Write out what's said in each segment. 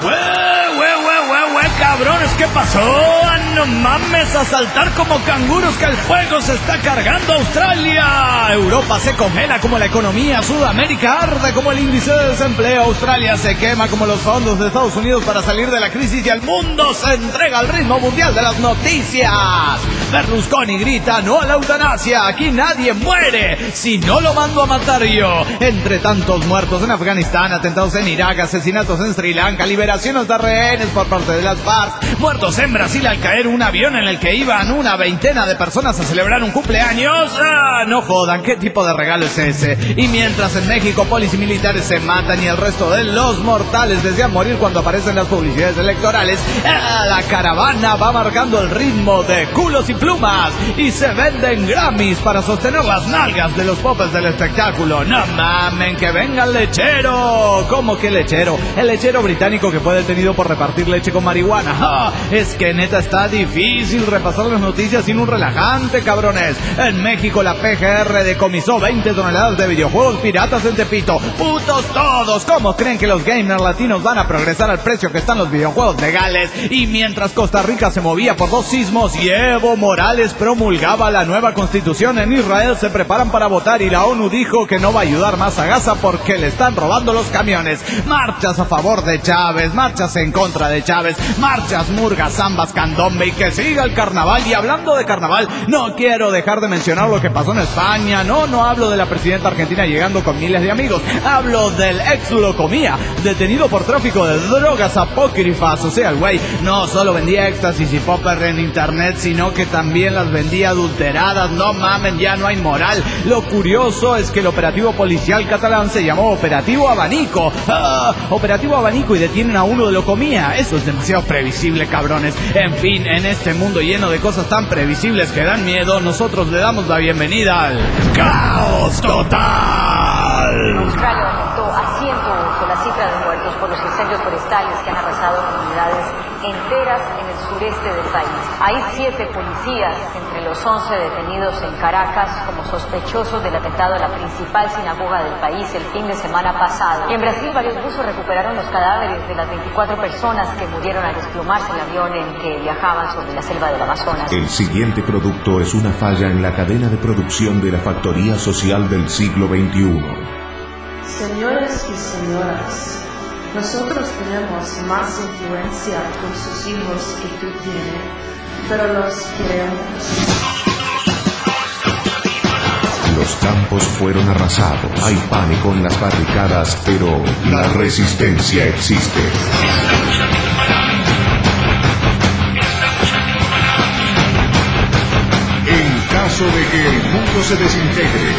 Cabrones, ¿qué pasó? No mames, a saltar como canguros que el fuego se está cargando a Australia. Europa se congela como la economía, Sudamérica arde como el índice de desempleo, Australia se quema como los fondos de Estados Unidos para salir de la crisis y el mundo se entrega al ritmo mundial de las noticias. Berlusconi grita no a la eutanasia, aquí nadie muere si no lo mando a matar yo. Entre tantos muertos en Afganistán, atentados en Irak, asesinatos en Sri Lanka, liberaciones de rehenes por parte de las FARC, muertos en Brasil al caer un avión en el que iban una veintena de personas a celebrar un cumpleaños. No jodan, ¿qué tipo de regalo es ese? Y mientras en México polis y militares se matan y el resto de los mortales desean morir cuando aparecen las publicidades electorales, la caravana va marcando el ritmo de culos y plumas y se venden Grammys para sostener las nalgas de los popes del espectáculo. No mamen, que venga el lechero. ¿Cómo que lechero? El lechero británico que fue detenido por repartir leche con marihuana. Es que neta está difícil repasar las noticias sin un relajante, cabrones. En México la PGR decomisó 20 toneladas de videojuegos piratas en Tepito. ¡Putos todos! ¿Cómo creen que los gamers latinos van a progresar al precio que están los videojuegos legales? Y mientras Costa Rica se movía por 2 sismos y Evo Morales promulgaba la nueva constitución, en Israel se preparan para votar y la ONU dijo que no va a ayudar más a Gaza porque le están robando los camiones. Marchas a favor de Chávez, marchas en contra de Chávez, marchas, murgas, zambas, candombe y que siga el carnaval. Y hablando de carnaval, no quiero dejar de mencionar lo que pasó en España. No hablo de la presidenta argentina llegando con miles de amigos, hablo del ex Locomía, detenido por tráfico de drogas apócrifas. O sea, el güey no solo vendía éxtasis y popper en internet, sino que también las vendía adulteradas. No mamen, ya no hay moral. Lo curioso es que el operativo policial catalán se llamó Operativo Abanico. Operativo Abanico, y detienen a uno de Locomía. Eso es demasiado previsible, cabrones. En fin, en este mundo lleno de cosas tan previsibles que dan miedo, nosotros le damos la bienvenida al caos total. Australia aumentó a 108 la cifra de muertos por los incendios forestales que han arrasado comunidades enteras en el sureste del país. Hay 7 policías entre los 11 detenidos en Caracas como sospechosos del atentado a la principal sinagoga del país el fin de semana pasado. Y en Brasil varios buzos recuperaron los cadáveres de las 24 personas que murieron al desplomarse el avión en que viajaban sobre la selva del Amazonas. El siguiente producto es una falla en la cadena de producción de la factoría social del siglo XXI. Señores y señoras, nosotros tenemos más influencia con sus hijos que tú tienes, pero los queremos. Los campos fueron arrasados, hay pánico en las barricadas, pero la resistencia existe. En caso de que el mundo se desintegre,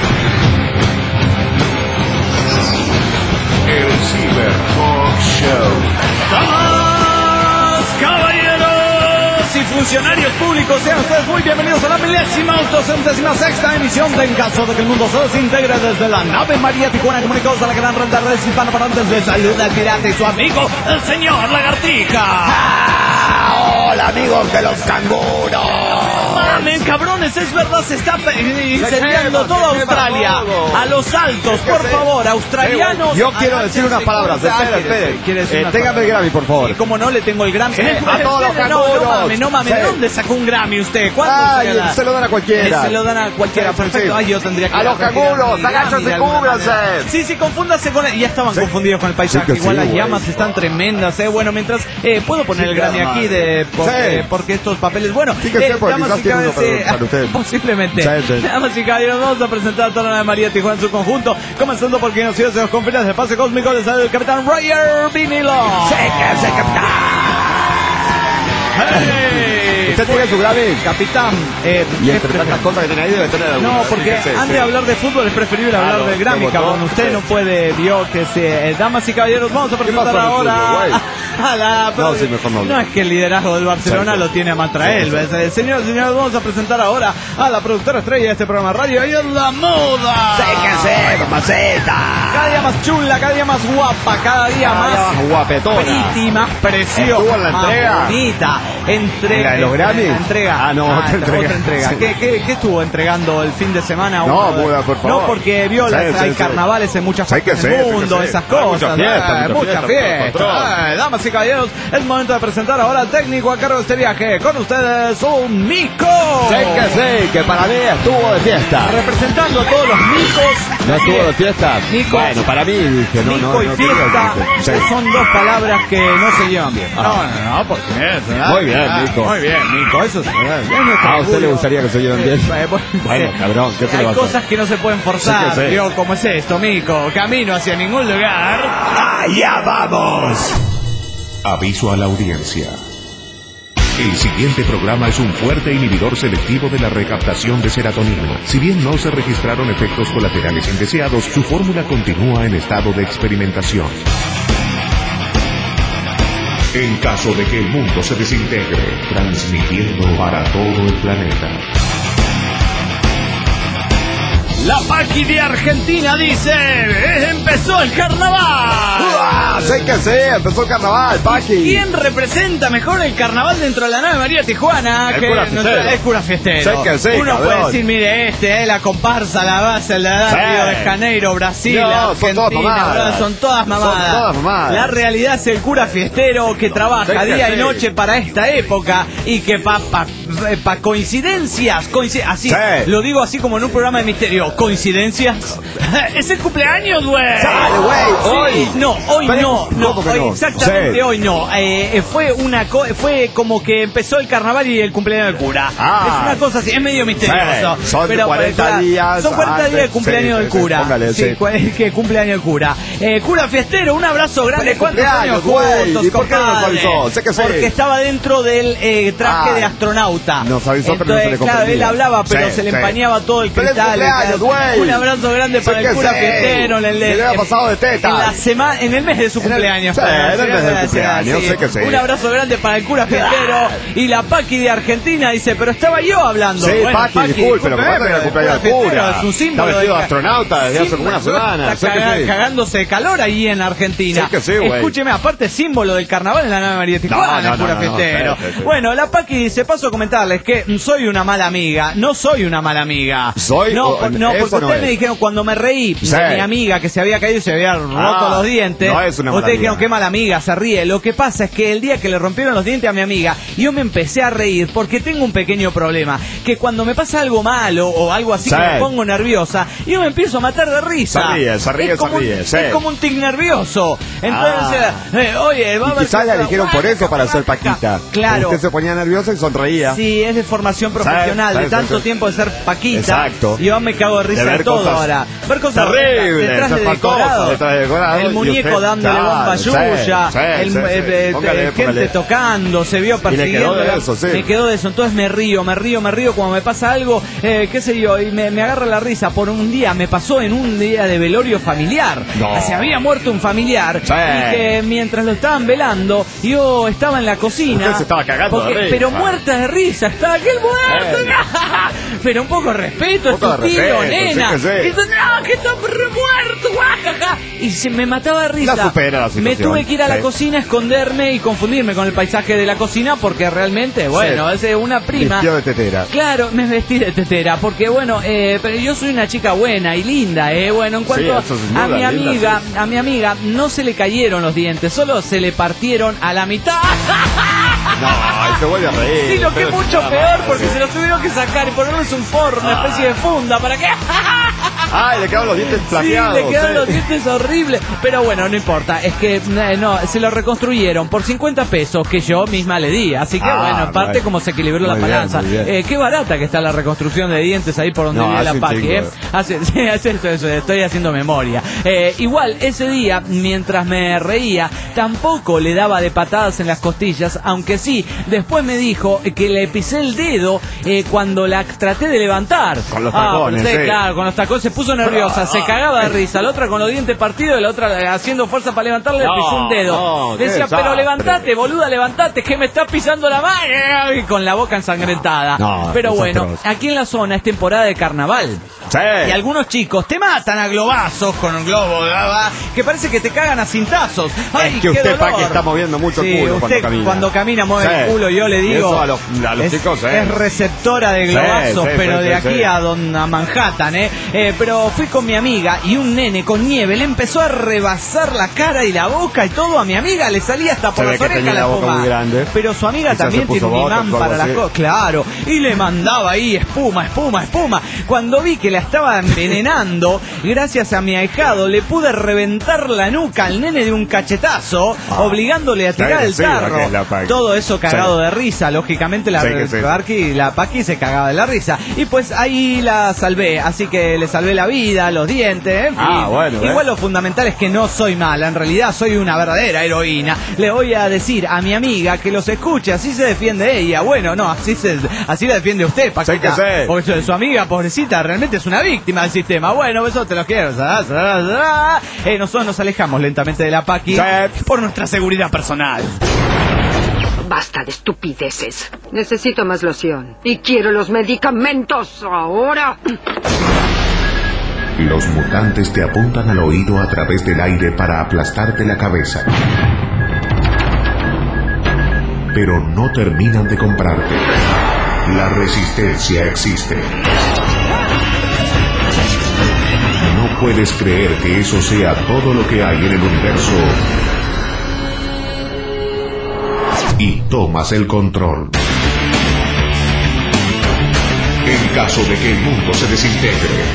el Cyber Talk Show. ¡Damas, caballeros y funcionarios públicos! Sean ustedes muy bienvenidos a la 1.806ª emisión de En caso de que el mundo se desintegre, desde la nave María Tijuana, comunicados a la gran red de redes hispanoparlantes. Les saluda el pirata y su amigo, el señor Lagartija. ¡Hola, amigos de los canguros! Mamen, cabrones, es verdad, se está incendiando toda Australia. A los altos, por favor, australianos. Yo quiero decir unas palabras. Espere. Téngame el Grammy, por favor. Y como no, le tengo el Grammy. A todos los canguros. No mames, ¿de dónde sacó un Grammy usted? Ay, se lo dan a cualquiera. Se lo dan a cualquiera, perfecto. Ay, yo tendría que... A los canguros, agáchense, cúbranse. Sí, confúndase con el... Ya estaban confundidos con el paisaje. Igual las llamas están tremendas, Bueno, mientras... ¿puedo poner el Grammy aquí? Porque estos papeles... Bueno, damas y caballeros, posiblemente. Damas y caballeros, vamos a presentar a toda la nave María Tijuana en su conjunto. Comenzando por quien nos sigue desde los confines del pase cósmico, les sale el capitán Roger Vinilo. ¡Sí, capitán! ¡Hey! ¿Usted tiene su Grammy? Capitán, y entre tantas cosas que tiene ahí debe tener alguna. No, porque antes de hablar de fútbol es preferible hablar del Grammy, cabrón. Usted no puede, damas y caballeros, vamos a presentar ahora a la... No, sí, mejor no. No es que el liderazgo del Barcelona lo tiene a Matrael. Señores, vamos a presentar ahora a la productora estrella de este programa radio, y es la moda. ¡Séquense, mamacita! Cada día más chula, cada día más guapa, cada día más guapetona. pretty, más preciosa, ¿Estuvo en la entrega? Más bonita. ¿La de los Grammy? Entrega. Otra entrega. ¿Qué estuvo entregando el fin de semana? No, por favor. No, porque vio hay carnavales en muchas partes del mundo, esas cosas. Mucha fiesta. Damas damas y caballeros, es momento de presentar ahora al técnico a cargo de este viaje. Con ustedes, un Mico. Sí, que para mí estuvo de fiesta. Representando a todos los micos. ¿No estuvo de fiesta? Mico. Bueno, para mí dije, no. Mico y fiesta son dos palabras que no se llevan bien. No, porque es. Muy bien, Mico. Muy bien, Mico. Eso es. ¿A usted le gustaría que se lleven bien? Bueno, cabrón, ¿qué se le va a hacer? Hay cosas que no se pueden forzar. Sí. Digo, ¿cómo es esto, Mico? Camino hacia ningún lugar. ¡Allá vamos! Aviso a la audiencia. El siguiente programa es un fuerte inhibidor selectivo de la recaptación de serotonina. Si bien no se registraron efectos colaterales indeseados, su fórmula continúa en estado de experimentación. En caso de que el mundo se desintegre, transmitiendo para todo el planeta. La Paqui de Argentina dice: empezó el carnaval. Sé que sí, empezó el carnaval, Paqui. ¿Quién representa mejor el carnaval dentro de la nave María Tijuana? El que cura fiestero. Es cura fiestero. Sé que sí, Uno cabrón. puede decir, mire, la comparsa, la base, la edad, Sí. Río de Janeiro, Brasil, No, Argentina, son todas mamadas. ¿verdad? Son todas mamadas. La realidad es el cura fiestero que trabaja Sé que día y sí. noche para esta época y que pa coincidencias, así, Sí. lo digo así como en un programa de misterio, coincidencias. Es el cumpleaños, güey. Dale, güey, hoy. No, hoy Pero, no, ¿cómo que hoy, no? exactamente Sí. hoy no. Fue como que empezó el carnaval y el cumpleaños del cura. Ah. Es una cosa así, es medio misterioso. Sí, son 40 claro, días Son 40 días de antes. cumpleaños Sí, del sí, cura. póngale, sí. Que cumpleaños del cura. Cura fiestero, un abrazo grande. ¡Feliz ¿Cuántos años cumpleaños, güey! juntos, ¿Y por qué no nos compadre? avisó? Sé que sí. Porque estaba dentro del traje Ah, de astronauta. nos avisó, pero no se le Claro, comprendía. él hablaba, pero Sí, se le sí. empañaba todo el ¡Feliz cristal. cumpleaños, güey! Un abrazo grande Sé para el que cura sí. fiestero. Le había pasado de teta. En el mes de su cumpleaños. sí, en el mes del Sí, cumpleaños, sé que sí. Un abrazo grande para el cura fiestero. Y la Paqui de Argentina dice, pero estaba yo hablando. Sí, Bueno, Paqui, disculpe, lo que pasa es que el cumpleaños del cura. Es un símbolo. Está vestido de ca- astronauta desde hace como una semana. Está Sé que sí. cagándose de calor ahí en Argentina. Sé que sí, güey. Escúcheme, aparte símbolo del carnaval en la nave María Tijuana, No, el cura no, fiestero. sí. Bueno, la Paqui dice, paso a comentarles que soy una mala amiga. No soy una mala amiga. Soy- No, o- porque eso no ustedes me es. dijeron cuando me reí Sí. de mi amiga que se había caído y se había roto los dientes. no es una mala Ustedes dijeron, amiga. qué mala amiga, se ríe. Lo que pasa es que el día que le rompieron los dientes a mi amiga, yo me empecé a reír porque tengo un pequeño problema. Que cuando me pasa algo malo o algo así Sí. que me pongo nerviosa, yo me empiezo a matar de risa. Se ríe, Es como sí. Es como un tic nervioso. Entonces, oye, Y vamos quizás le dijeron por eso para hacer Paquita. Claro. Usted se ponía nerviosa y sonreía. Sí, es de formación profesional, Sí, de sí, tanto sí. tiempo de ser Paquita. Exacto. Y yo me cago de risa De de, ver todo cosas ahora. Ver cosas terribles, detrás de espantosas, decorado. detrás de decorado, El y muñeco usted, dándole claro, bomba sí, yuya. sí, El, sí, sí. Póngale, gente tocando, se vio le quedó persiguiendo. de eso, sí. Me quedó de eso. Entonces me río cuando me pasa algo, qué sé yo, y me agarra la risa. Por un día, me pasó en un día de velorio familiar. No. Se había muerto un familiar Sí. y que mientras lo estaban velando, yo estaba en la cocina. Usted se estaba cagando de risa. Pero muerta de risa, estaba aquel muerto. Pero un poco de respeto, es Un poco tu de tío, respeto, nena. sí que sí. Y entonces, no, que está muerto, guajaja. Y se me mataba de risa. La supera la situación. Me tuve que ir a la Sí. cocina a esconderme y confundirme con el paisaje de la cocina porque realmente, bueno, Sí. es una prima. Vistió de tetera. Claro, me vestí de tetera porque, bueno, pero yo soy una chica buena y linda, Bueno, en cuanto eso sin a duda, linda, a mi amiga no se le cayeron los dientes, solo se le partieron a la mitad. No, y se vuelve a reír. Sí, lo que Pero es mucho está peor mal. porque se los tuvieron que sacar y ponerles un forro, una especie de funda, ¿para qué? Ay, le quedaron los dientes plateados. Sí, le quedaron sí. los dientes horribles. Pero bueno, no importa. Es que no, se lo reconstruyeron por 50 pesos que yo misma le di. Así que bueno, en parte bueno. como se equilibró la Muy bien, balanza. muy bien. Qué barata que está la reconstrucción de dientes ahí por donde No, vive hace la un Paqui. chingo. Hace eso, estoy haciendo memoria. Igual, ese día, mientras me reía, tampoco le daba de patadas en las costillas, aunque sí, después me dijo que le pisé el dedo cuando la traté de levantar. Con los tacones, pero sí. claro, con los tacones se puso nerviosa, se cagaba de risa, la otra con los dientes partidos y la otra haciendo fuerza para levantarle, le pisó un dedo. no, qué Decía, pero desastre. levantate, boluda, levantate, que me estás pisando la mano. Y con la boca ensangrentada. No, pero es bueno, atroz. aquí en la zona es temporada de carnaval. Sí. Y algunos chicos te matan a globazos con un globo, ¿verdad? Que parece que te cagan a cintazos. ¡Ay, Es que qué usted, dolor! Paqui, está moviendo mucho el Sí, culo usted cuando camina. mueve Sí. el culo, yo le Y digo. eso a los chicos, es receptora de globazos, Sí, pero sí, de sí, aquí sí. a Manhattan, Pero pero fui con mi amiga y un nene con nieve le empezó a rebasar la cara y la boca y todo. A mi amiga le salía hasta por las orejas la boca muy grande. Pero su amiga también tiene un imán para las cosas. Claro, y le mandaba ahí espuma. Cuando vi que la estaba envenenando, gracias a mi ahijado le pude reventar la nuca al nene de un cachetazo, obligándole a tirar el tarro. Todo eso cagado de risa, lógicamente la Paqui se cagaba de la risa. Y pues ahí la salvé, así que le salvé la vida, los dientes, en fin. Bueno, igual lo fundamental es que no soy mala, en realidad soy una verdadera heroína. Le voy a decir a mi amiga que los escuche, así se defiende ella. Bueno, no, así la defiende usted, Paquita. Porque su amiga, pobrecita, realmente es una víctima del sistema. Bueno, eso te lo quiero. Nosotros nos alejamos lentamente de la Paqui por nuestra seguridad personal. Basta de estupideces. Necesito más loción. Y quiero los medicamentos ahora. Los mutantes te apuntan al oído a través del aire para aplastarte la cabeza. Pero no terminan de comprarte. La resistencia existe. No puedes creer que eso sea todo lo que hay en el universo. Y tomas el control. En caso de que el mundo se desintegre.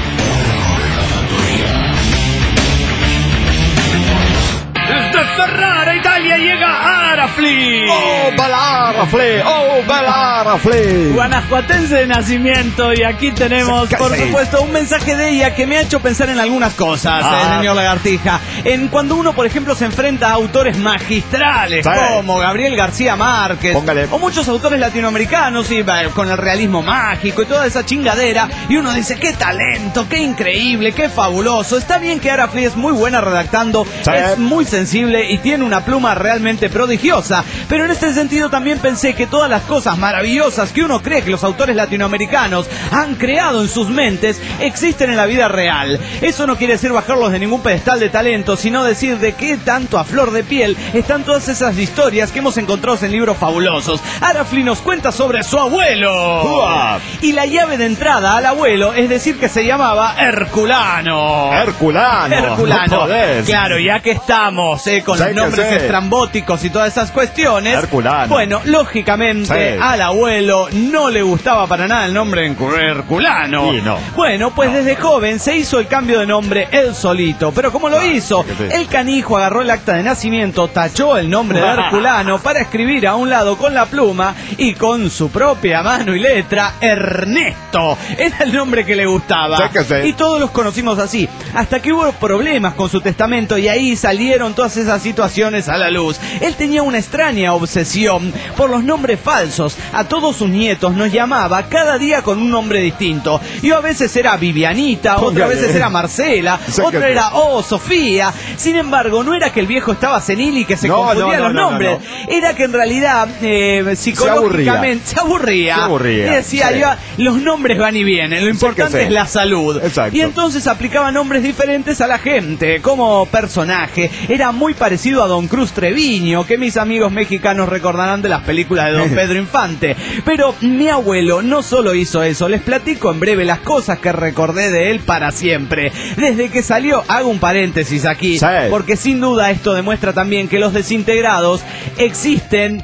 Desde Ferrara, Italia, llega Arafli. ¡Oh, Arafli! ¡Oh, Arafli! Guanajuatense de nacimiento, y aquí tenemos, por supuesto, un mensaje de ella que me ha hecho pensar en algunas cosas, señor Lagartija. Cuando uno, por ejemplo, se enfrenta a autores magistrales como Gabriel García Márquez, o muchos autores latinoamericanos, y con el realismo mágico y toda esa chingadera, y uno dice, qué talento, qué increíble, qué fabuloso. Está bien que Arafli es muy buena redactando, es muy sensible y tiene una pluma realmente prodigiosa, pero en este sentido también pensé que todas las cosas maravillosas que uno cree que los autores latinoamericanos han creado en sus mentes existen en la vida real. Eso no quiere decir bajarlos de ningún pedestal de talento, sino decir de qué tanto a flor de piel están todas esas historias que hemos encontrado en libros fabulosos. Arafli nos cuenta sobre su abuelo. Y la llave de entrada al abuelo es decir que se llamaba Herculano. No podés. Claro, ya que estamos con los nombres estrambóticos y todas esas cuestiones. Herculano. Bueno, lógicamente al abuelo no le gustaba para nada el nombre Herculano. Bueno, pues desde joven se hizo el cambio de nombre él solito. Pero ¿cómo lo hizo? El canijo agarró el acta de nacimiento, tachó el nombre de Herculano para escribir a un lado con la pluma y con su propia mano y letra, Ernesto. Era el nombre que le gustaba. Y todos los conocimos así. Hasta que hubo problemas con su testamento y ahí salieron todas esas situaciones a la luz. Él tenía una extraña obsesión por los nombres falsos. A todos sus nietos nos llamaba cada día con un nombre distinto. Y a veces era Vivianita, otras veces era Marcela, otra era Sofía. Sin embargo, no era que el viejo estaba senil y que se confundía los nombres. Era que en realidad psicológicamente se aburría. Y decía, los nombres van y vienen, lo importante es la salud. Y entonces aplicaba nombres diferentes a la gente. Como personaje, era muy parecido a Don Cruz Treviño, que mis amigos mexicanos recordarán de las películas de Don Pedro Infante. Pero mi abuelo no solo hizo eso, les platico en breve las cosas que recordé de él para siempre. Desde que salió, hago un paréntesis aquí, porque sin duda esto demuestra también que los desintegrados existen,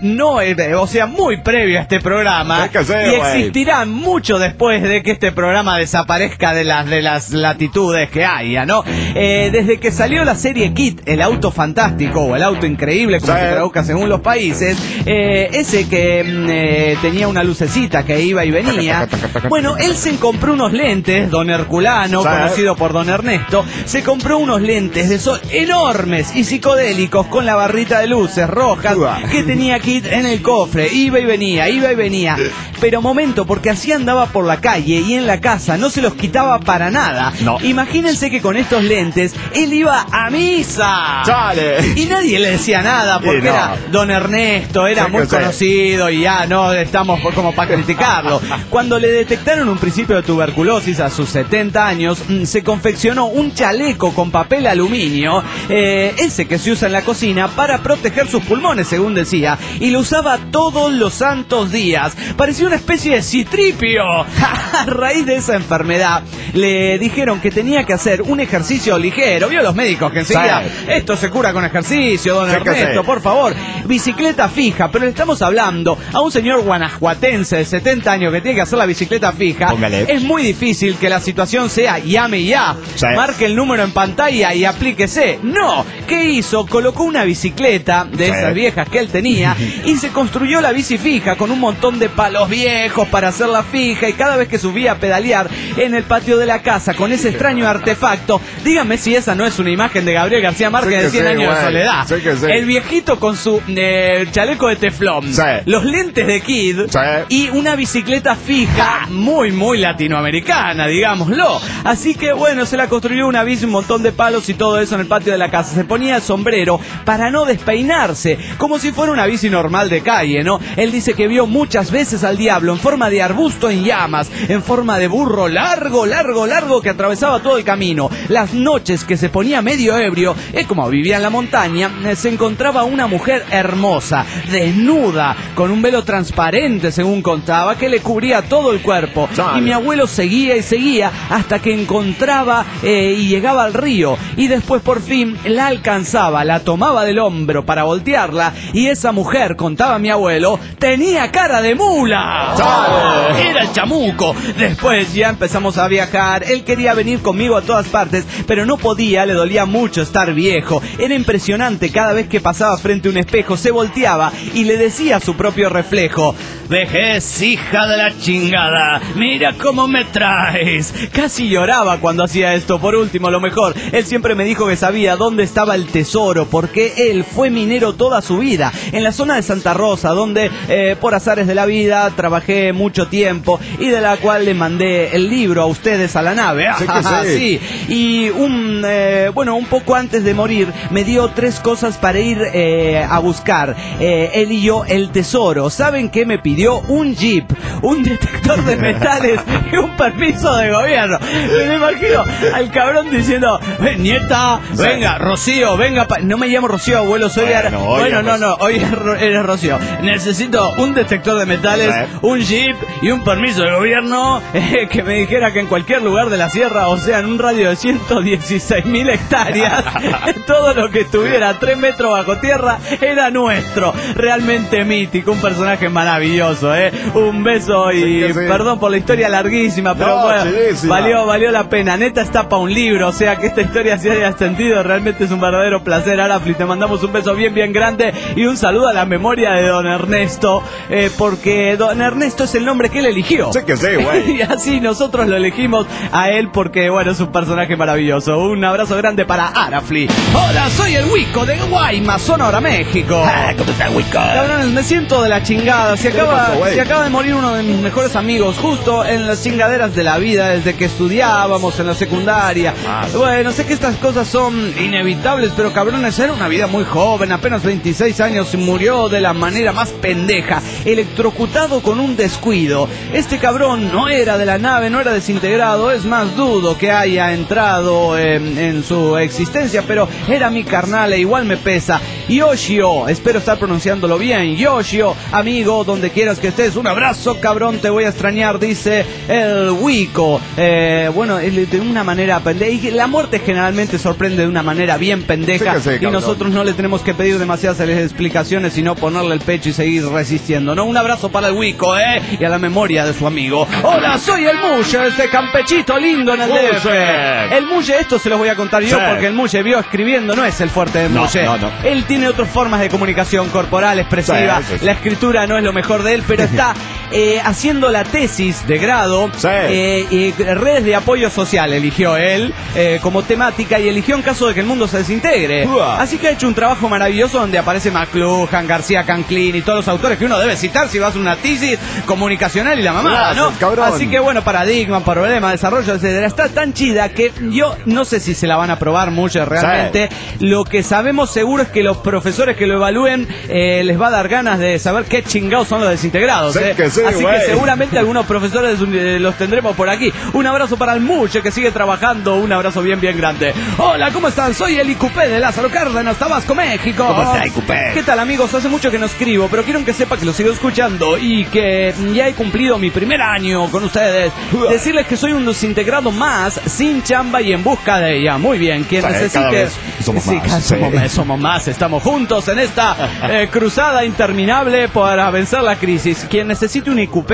muy previo a este programa, y existirán mucho después de que este programa desaparezca de las latitudes que haya, ¿no? Desde que salió la serie Kit, el auto fantástico o el auto increíble, como se traduzca según los países, ese que tenía una lucecita que iba y venía. Bueno, él se compró unos lentes, don Herculano, conocido por don Ernesto, se compró unos lentes de sol enormes y psicodélicos con la barrita de luces rojas que tenía Kit en el cofre. Iba y venía. Pero momento, porque así andaba por la calle y en la casa, no se los quitaba para nada. Imagínense que con estos lentes él iba a misa. Y nadie le decía nada porque era era don Ernesto, era muy conocido y ya no estamos como para criticarlo. Cuando le detectaron un principio de tuberculosis a sus 70 años, se confeccionó un chaleco con papel aluminio, ese que se usa en la cocina para proteger sus pulmones, según decía, y lo usaba todos los santos días. Parecía una especie de Citripio. A raíz de esa enfermedad, le dijeron que tenía que hacer un ejercicio ligero. ¿Vio los médicos que enseguida? Esto se cura con ejercicio, don Ernesto, por favor. Bicicleta fija, pero le estamos hablando a un señor guanajuatense de 70 años que tiene que hacer la bicicleta fija. Póngale. Es muy difícil que la situación sea llame ya, marque el número en pantalla y aplíquese. No, ¿qué hizo? Colocó una bicicleta de esas viejas que él tenía y se construyó la bici fija con un montón de palos viejos para hacerla fija, y cada vez que subía a pedalear en el patio de la casa con ese extraño artefacto, dígame si esa no es una imagen de Gabriel García Márquez de 100 años de soledad. El viejito con su chaleco de teflón, los lentes de Kid y una bicicleta fija muy latinoamericana, digámoslo. Así que bueno, se la construyó una bici, un montón de palos y todo eso en el patio de la casa. Se ponía el sombrero para no despeinarse, como si fuera una bici normal de calle, ¿no? Él dice que vio muchas veces al diablo en forma de arbusto en llamas, en forma de burro largo que atravesaba todo el camino. Las noches que se ponía medio ebrio, como vivía en la montaña, se encontraba una mujer hermosa, desnuda, con un velo transparente, según contaba, que le cubría todo el cuerpo. Y mi abuelo seguía y seguía hasta que encontraba y llegaba al río, y después por fin la alcanzaba, la tomaba del hombro para voltearla, y esa mujer, contaba mi abuelo, tenía cara de mula. Era el chamuco. Después ya empezamos a viajar. Él quería venir conmigo a todas partes, pero no podía, le dolía mucho estar viejo. Era impresionante, cada vez que pasaba frente a un espejo se volteaba y le decía a su propio reflejo: vejez, hija de la chingada, mira cómo me traes. Casi lloraba cuando hacía esto. Por último, lo mejor, él siempre me dijo que sabía dónde estaba el tesoro, porque él fue minero toda su vida, en la zona de Santa Rosa, donde por azares de la vida trabajé mucho tiempo y de la cual le mandé el libro a ustedes a la nave. Sí. Y un poco antes de morir me dio 3 cosas para ir a buscar, él y yo, el tesoro. ¿Saben qué me pidió? Un jeep, un detector de metales y un permiso de gobierno. Me imagino al cabrón diciendo: nieta, venga, Rocío, venga. No me llamo Rocío, abuelo, soy... hoy eres Rocío. Necesito un detector de metales, un jeep y un permiso de gobierno, que me dijera que en cualquier lugar de la sierra, o sea, en un radio de 116.000 hectáreas, todo lo que estuviera a 3 metros bajo tierra era nuestro. Realmente mítico, un personaje maravilloso, un beso y perdón por la historia larguísima, pero valió la pena. Neta, está para un libro, o sea, que esta historia se haya extendido, realmente es un verdadero placer. Arafli, te mandamos un beso bien grande y un saludo a la memoria de don Ernesto, porque don Ernesto es el nombre que él eligió. Y así nosotros lo elegimos a él porque, bueno, es un personaje maravilloso. Un abrazo grande para Arafli. Hola, soy el Wico de Guaymas, Sonora, México. ¿Cómo está, Wico? Cabrones, me siento de la chingada. Se acaba de morir uno de mis mejores amigos, justo en las chingaderas de la vida, desde que estudiábamos en la secundaria. Bueno, sé que estas cosas son inevitables, pero cabrones, era una vida muy joven, apenas 26 años, y murió de la manera más pendeja, electrocutado con un descuido. Este cabrón no era de la nave, no era desintegrado, es más, dudo que haya entrado en su existencia, pero era mi carnal e igual me pesa. Yoshio, espero estar pronunciándolo bien. Yoshio, amigo, donde quieras que estés, un abrazo, cabrón, te voy a extrañar, dice el Wico. Bueno, de una manera pendeja, y la muerte generalmente sorprende de una manera bien pendeja, y nosotros no le tenemos que pedir demasiadas explicaciones, sino ponerle el pecho y seguir resistiendo, ¿no? Un abrazo para el Wico, y a la memoria de su amigo. Hola, soy el Muye, desde Campechito lindo en el DF. El Muye, esto se los voy a contar yo, porque el Muye vio escribiendo, no es el fuerte del Muye. Él tiene otras formas de comunicación corporal, expresiva. La escritura no es lo mejor de él, pero está haciendo la tesis de grado. Redes de apoyo social eligió él como temática y eligió en caso de que el mundo se desintegre. Así que ha hecho un trabajo maravilloso donde aparece McLuhan, García Canclin y todos los autores que uno debe citar si va a hacer una tesis comunicacional y la mamada, ¿no? Cabrón. Así que bueno, paradigma, problema, desarrollo, etcétera. Está tan chida que yo no sé si se la van a probar mucho realmente. Lo que sabemos seguro es que los profesores que lo evalúen les va a dar ganas de saber qué chingados son los desintegrados. Así que seguramente algunos profesores los tendremos por aquí. Un abrazo para el Muche que sigue trabajando. Un abrazo bien grande. Hola, ¿cómo están? Soy el IQP de Lázaro Cárdenas, Tabasco, México. ¿Cómo está, IQP? ¿Qué tal, amigos? Hace mucho que no escribo, pero quiero que sepa que lo sigo escuchando y que ya he cumplido mi primer año con ustedes. Decirles que soy un desintegrado más, sin chamba y en busca de ella. Muy bien, quien necesite... Somos más. Estamos juntos en esta cruzada interminable para vencer la crisis. Quien necesite un IQP...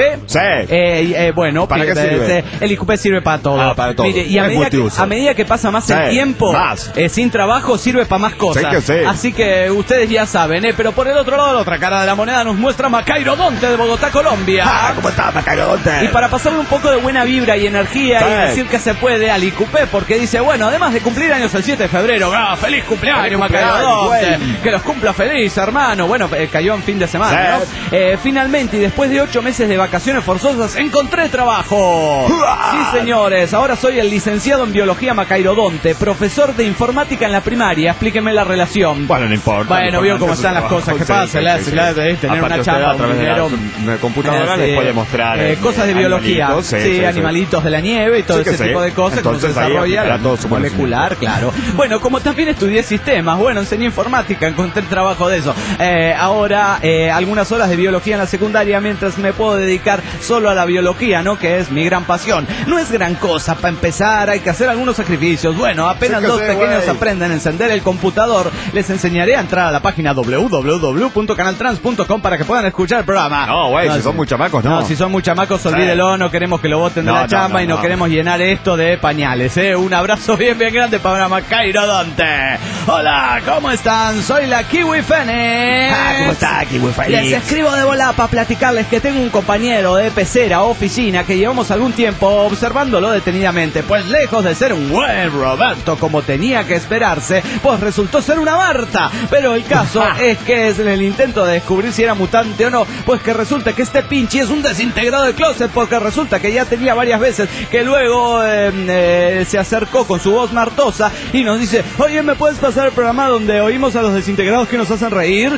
bueno, ¿para qué sirve? El IQP sirve para todo. Para todo. Mire, y a medida que pasa más el tiempo, sin trabajo sirve para más cosas. Así que ustedes ya saben, pero por el otro lado, la otra cara de la moneda nos muestra Macairo Donte de Bogotá, Colombia. ¿Cómo está, Macairo Donte? Y para pasarle un poco de buena vibra y energía y decir que se puede al IQP, porque dice, bueno, además de cumplir años el 7 de febrero, ¡feliz cumpleaños, Macairo Donte! Que los cumpla feliz, hermano. Bueno, cayó en fin de semana, ¿no? Finalmente, y después de 8 meses de vacaciones forzosas, encontré trabajo. Sí, señores, ahora soy el licenciado en biología Macairo Donte, profesor de informática en la primaria. Explíqueme la relación. Bueno, no importa. Bueno, vio cómo están las cosas. ¿Qué pasa? Tener una chamba, un dinero. Una computadora les puede mostrar cosas de biología. Animalitos de la nieve y todo ese tipo de cosas. Entonces, que se desarrolla molecular, claro. Bueno, como también estudié sistemas, enseñé informática, encontré trabajo de eso. Ahora, algunas horas de biología en la secundaria, mientras me puedo dedicar solo a la biología, ¿no? Que es mi gran pasión. No es gran cosa, para empezar hay que hacer algunos sacrificios. Bueno, apenas dos pequeños aprenden a encender el computador, les enseñaré a entrar a la página www.canaltrans.com para que puedan escuchar el programa. Si son muy chamacos, no. No, si son muy chamacos, olvídelo, no queremos que lo boten de la chamba y no queremos llenar esto de pañales, Un abrazo bien grande para Macairo Donte. Hola, ¿cómo están? Soy la Kiwi Fénix. ¿Cómo está, Kiwi Fénix? Les escribo de volá para platicarles que tengo un compañero de pecera oficina que llevamos algún tiempo observándolo detenidamente, pues lejos de ser un buen Roberto como tenía que esperarse, pues resultó ser una Marta. Pero el caso es que es en el intento de descubrir si era mutante o no, pues que resulta que este pinche es un desintegrado de closet, porque resulta que ya tenía varias veces que luego se acercó con su voz martosa y nos dice, oye, ¿me puedes pasar el programa donde oímos a los desintegrados que nos hacen reír?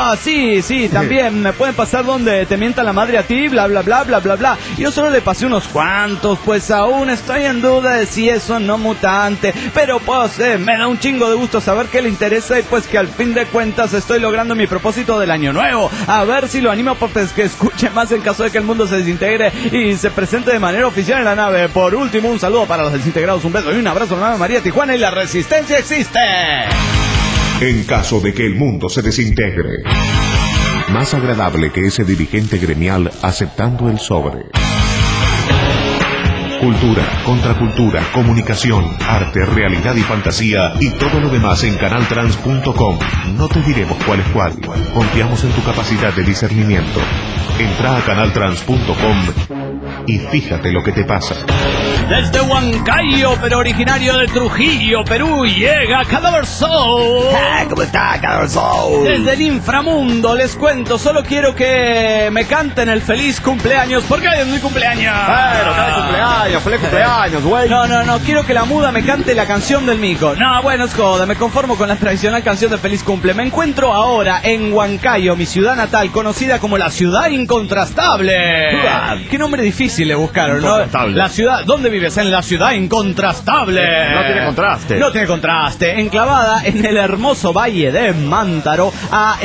Sí, también me pueden pasar donde te mientan la madre a ti, bla bla bla bla bla bla. Yo solo le pasé unos cuantos, pues aún estoy en duda de si eso no mutante, pero pues me da un chingo de gusto saber que le interesa y pues que al fin de cuentas estoy logrando mi propósito del año nuevo. A ver si lo animo pues que escuche más en caso de que el mundo se desintegre y se presente de manera oficial en la nave. Por último, un saludo para los desintegrados, un beso y un abrazo a la nave María Tijuana, y la resistencia existe. En caso de que el mundo se desintegre, más agradable que ese dirigente gremial aceptando el sobre. Cultura, contracultura, comunicación, arte, realidad y fantasía y todo lo demás en canaltrans.com. No te diremos cuál es cuál. Confiamos en tu capacidad de discernimiento. Entra a canaltrans.com y fíjate lo que te pasa. Desde Huancayo, pero originario de Trujillo, Perú, llega Cadáver Soul. ¿Cómo está, Cadáver Soul? Desde el inframundo les cuento, solo quiero que me canten el feliz cumpleaños, porque hoy es mi cumpleaños. Feliz cumpleaños, güey. No, quiero que la muda me cante la canción del mico. No, bueno, es joda, me conformo con la tradicional canción de feliz cumple. Me encuentro ahora en Huancayo, mi ciudad natal, conocida como la ciudad incontrastable. Qué nombre difícil le buscaron, ¿no? La ciudad, ¿dónde vives? En la ciudad incontrastable. No tiene contraste. No tiene contraste. Enclavada en el hermoso valle de Mántaro, a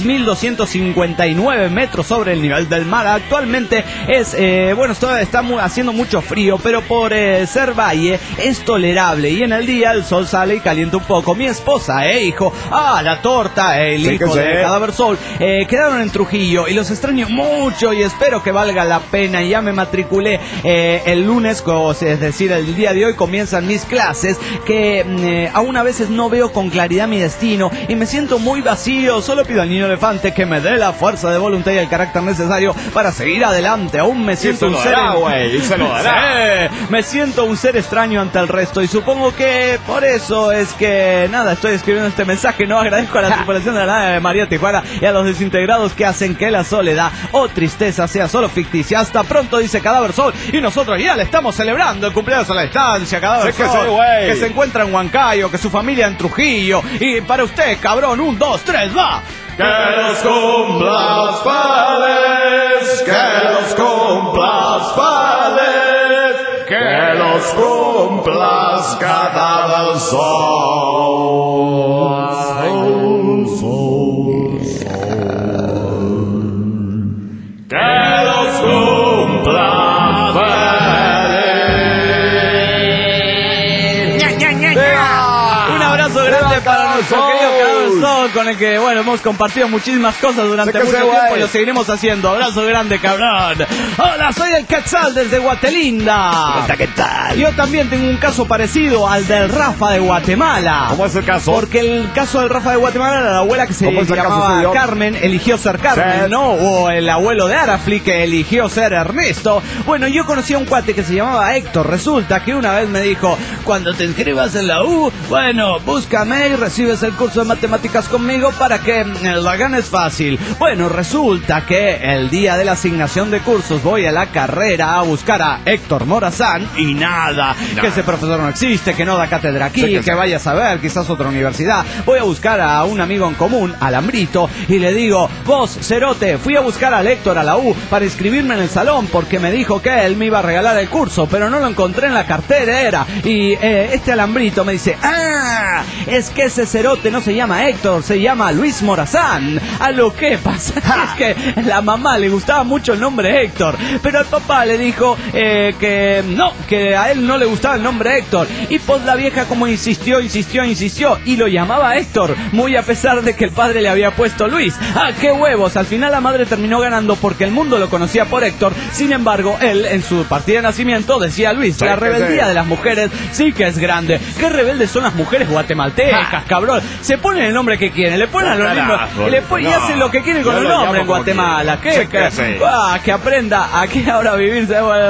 3.259 metros sobre el nivel del mar. Actualmente es, está haciendo mucho frío, pero por ser valle es tolerable. Y en el día el sol sale y calienta un poco. Mi esposa e hijo, la torta, el hijo de Cadáver Soul, quedaron en Trujillo y los extraño mucho y espero que valga la pena. Ya me matriculé el lunes, amigos, es decir, el día de hoy comienzan mis clases, que aún a veces no veo con claridad mi destino y me siento muy vacío. Solo pido al niño elefante que me dé la fuerza de voluntad y el carácter necesario para seguir adelante. Aún me siento me siento un ser extraño ante el resto y supongo que por eso es que nada, estoy escribiendo este mensaje. No agradezco a la tripulación de la nave de María Tijuana y a los desintegrados que hacen que la soledad o tristeza sea solo ficticia. Hasta pronto, dice Cadáver Sol, y nosotros ya le estamos celebrando el cumpleaños a la distancia. Cadáver Sol, que se encuentra en Huancayo, que su familia en Trujillo, y para usted, cabrón, 1, 2, 3, va. Que los cumplas feliz, que los cumplas feliz, que los cumplas Cadáver Sol. Que los cumplas feliz. Un abrazo grande para nuestro querido Cadáver Sol, con el que, bueno, hemos compartido muchísimas cosas durante mucho tiempo y lo seguiremos haciendo. Abrazo grande, cabrón. Hola, soy el Quetzal desde Guatelinda. ¿Qué tal? Yo también tengo un caso parecido al del Rafa de Guatemala. ¿Cómo es el caso? Porque el caso del Rafa de Guatemala era la abuela que se llamaba Carmen, eligió ser Carmen, sí, ¿no? O el abuelo de Arafli que eligió ser Ernesto. Bueno, yo conocí a un cuate que se llamaba Héctor. Resulta que una vez me dijo, cuando te inscribas en la U, bueno, búscame y recibes el curso de matemáticas conmigo para que la ganes fácil. Bueno, resulta que el día de la asignación de cursos voy a la carrera a buscar a Héctor Morazán y nada, que ese profesor no existe, que no da cátedra aquí, sí, que vayas a ver quizás otra universidad. Voy a buscar a un amigo en común, al Hambrito, y le digo, vos, Cerote, fui a buscar a Héctor a la U para inscribirme en el salón porque me dijo que él me iba a regalar el curso, pero no lo encontré en la cartera. Y este Alambrito me dice, es que ese Cerote no se llama Héctor, se llama Luis Morazán. A lo que pasa es que la mamá le gustaba mucho el nombre Héctor, pero al papá le dijo que no, que a él no le gustaba el nombre Héctor. Y pues la vieja como insistió y lo llamaba Héctor, muy a pesar de que el padre le había puesto Luis. ¡Qué huevos! Al final la madre terminó ganando porque el mundo lo conocía por Héctor. Sin embargo, él en su partida de nacimiento decía Luis. La rebeldía de las mujeres sí que es grande. ¡Qué rebeldes son las mujeres guatemaltecas, cabrón! Se ponen el nombre que quieren, le ponen a los mismos y hacen lo que quieren con el nombre en Guatemala. Que aprenda aquí ahora a vivir.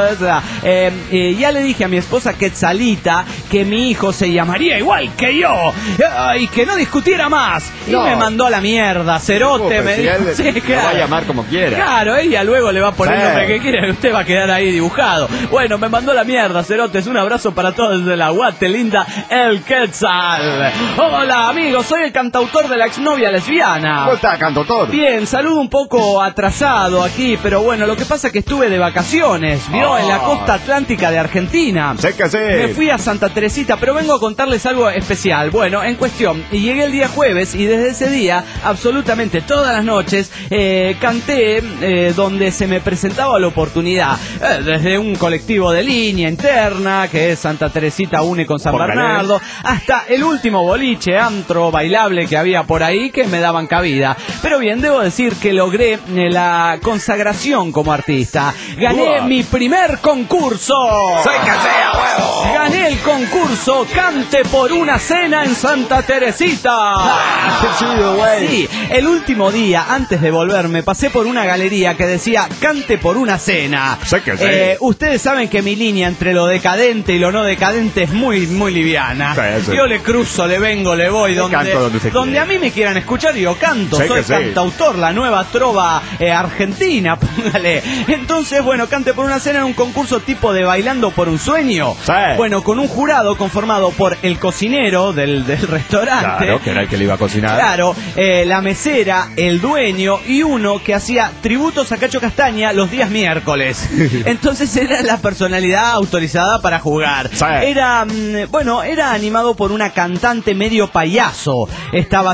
Ya le dije a mi esposa Quetzalita que mi hijo se llamaría igual que yo y que no discutiera más. Y me mandó a la mierda, Cerote. Me dijo, lo va a llamar como quiera. Claro, ella luego le va a poner el nombre que quiera y usted va a quedar ahí dibujado. Bueno, me mandó a la mierda, Cerotes. Un abrazo para todos desde la Guatelinda, el Quetzal. Hola, amigos, soy el cantautor de la exnovia lesbiana. ¿Cómo está, cantautor? Bien, saludo un poco atrasado aquí, pero bueno, lo que pasa es que estuve de vacaciones, ¿vio? En la costa atlántica de Argentina. Sé que sí. Me fui a Santa Teresita, pero vengo a contarles algo especial. Bueno, en cuestión, y llegué el día jueves y desde ese día, absolutamente todas las noches, canté donde se me presentaba la oportunidad. Desde un colectivo de línea interna, que es Santa Teresita une con San Bernardo, hasta el último boliche, antro, bailable que había por ahí, que me daban cabida. Pero bien, debo decir que logré la consagración como artista. Gané mi primer concurso. ¡Soy que sea, huevo! Gané el concurso Cante por una cena en Santa Teresita. ¡Qué chido, güey! Sí, el último día, antes de volverme, pasé por una galería que decía Cante por una cena. Sé que sí. Ustedes saben que mi línea entre lo decadente y lo no decadente es muy, muy liviana. Sí. Yo le cruzo, le vengo, le voy, donde a mí me quieran escuchar, yo canto. Soy cantautor, la nueva trova argentina, póngale. Entonces, bueno, Cante por una cena en un concurso tipo de Bailando por un sueño. Sí. Bueno, con un jurado conformado por el cocinero del restaurante. Claro, que era el que le iba a cocinar. Claro, la mesera, el dueño y uno que hacía tributos a Cacho Castaña los días miércoles. Entonces era la personalidad autorizada para jugar. Sí. Era animado por una cantante medio payaso. Estaba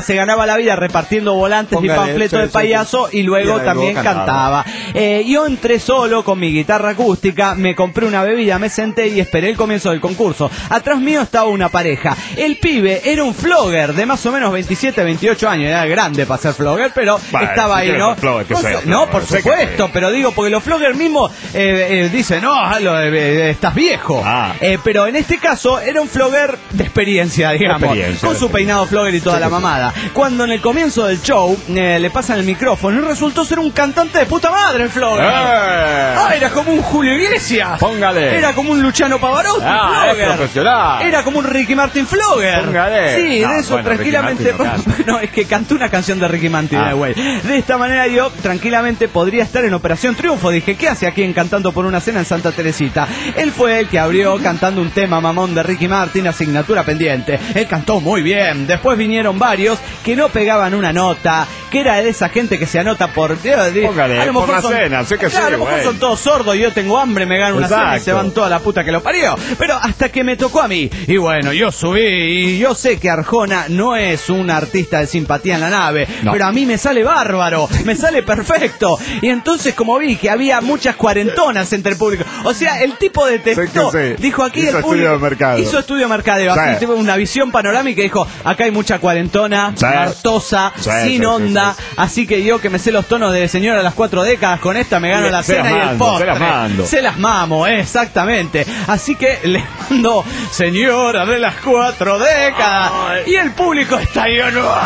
se ganaba la vida repartiendo volantes y panfletos de payaso y luego también cantaba. Yo entré solo con mi guitarra acústica, me compré una bebida, me senté y esperé el comienzo del concurso. Atrás mío estaba una pareja. El pibe era un flogger de más o menos 27, 28 años, era grande para ser flogger, pero estaba ahí, ¿no? No, por supuesto, pero digo, porque los floggers mismos dicen, no, estás viejo. Pero en este caso era un flogger de experiencia, digamos, con su peinado flogger y toda la mamada. Cuando en el comienzo del show le pasan el micrófono y resultó ser un cantante de puta madre el flogger. Era como un Julio Iglesias. Póngale. Era como un Luciano Pavarotti flogger. Profesional. Era como un Ricky Martin flogger. Póngale. Sí, de eso tranquilamente. No, es que cantó una canción de Ricky Martin, güey. De esta manera yo tranquilamente podría estar en Operación Triunfo. Dije, ¿qué hace aquí en Cantando por una Cena en Santa Teresita? Él fue el que abrió cantando un tema mamón de Ricky Martin, Asignatura Pendiente. Él cantó muy bien. Después vinieron varios que no pegaban una nota, que era de esa gente que se anota por... Póngale, a lo mejor por la cena, sé que sí, a lo mejor son todos sordos y yo tengo hambre, me gano una cena y se van toda la puta que lo parió. Pero hasta que me tocó a mí. Y bueno, yo subí y yo sé que Arjona no es un artista de simpatía en la nave, pero a mí me sale bárbaro, me sale perfecto. Y entonces como vi que había muchas cuarentonas entre el público, o sea, el tipo detectó, dijo aquí hizo el público, estudio de mercado. hizo estudio de mercadeo, así tuvo una visión panorámica y dijo, acá hay mucha cuarentona, hartosa, sin onda, así que yo que me sé los tonos de Señora de las 4 décadas, con esta me gano la cena y el postre. Se las mamo, exactamente. Así que le mando Señora de las 4 décadas. Y el público está ahí,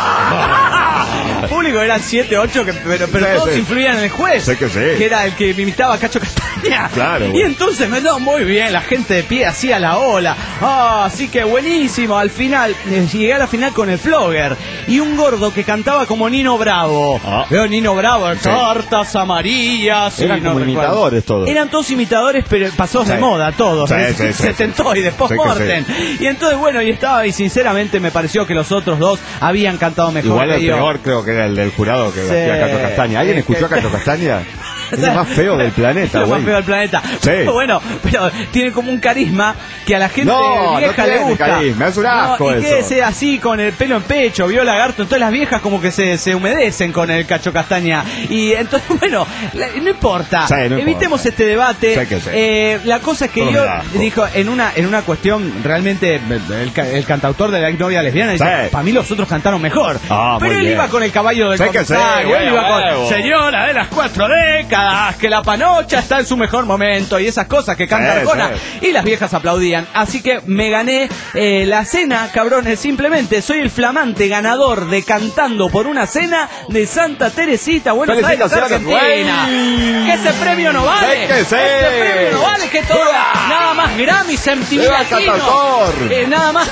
el público eran 7, 8, pero todos influían en el juez, que era el que imitaba a Cacho Castaña. Y entonces me dio muy bien, la gente de pie hacía la ola. Así que buenísimo. Al final, llegué a la final con el flogger y un gordo que cantaba como Nino Bravo. Veo Nino Bravo, cartas amarillas. Eran como imitadores todos. Eran todos imitadores, pero pasados de moda, todos. Setentoides, post-mortem. Y entonces, bueno, y sinceramente me pareció que los otros dos habían cantado mejor. Igual el peor creo que era el del jurado que hacía Cacho Castaña. ¿Alguien escuchó a Cacho Castaña? Es el más feo del planeta, güey. Es el más feo del planeta. Bueno, pero tiene como un carisma que a la gente vieja le gusta. Carisma, es un asco y quédese así con el pelo en pecho, vio lagarto. Entonces las viejas como que se humedecen con el Cacho Castaña. Y entonces, bueno, no importa. Evitemos este debate. La cosa es que yo dijo en una cuestión realmente el cantautor de la novia lesbiana dice, para mí los otros cantaron mejor. Pero él iba con el caballo del comisario, él iba con Señora de las 4 décadas, que la panocha está en su mejor momento y esas cosas que canta Arjona, y las viejas aplaudían. Así que me gané la cena, cabrones. Simplemente soy el flamante ganador de Cantando por una Cena de Santa Teresita, Buenos Aires, Argentina. Que ese premio no vale. Ese premio no vale, que todo. Nada más Grammys, MTV Latino, nada más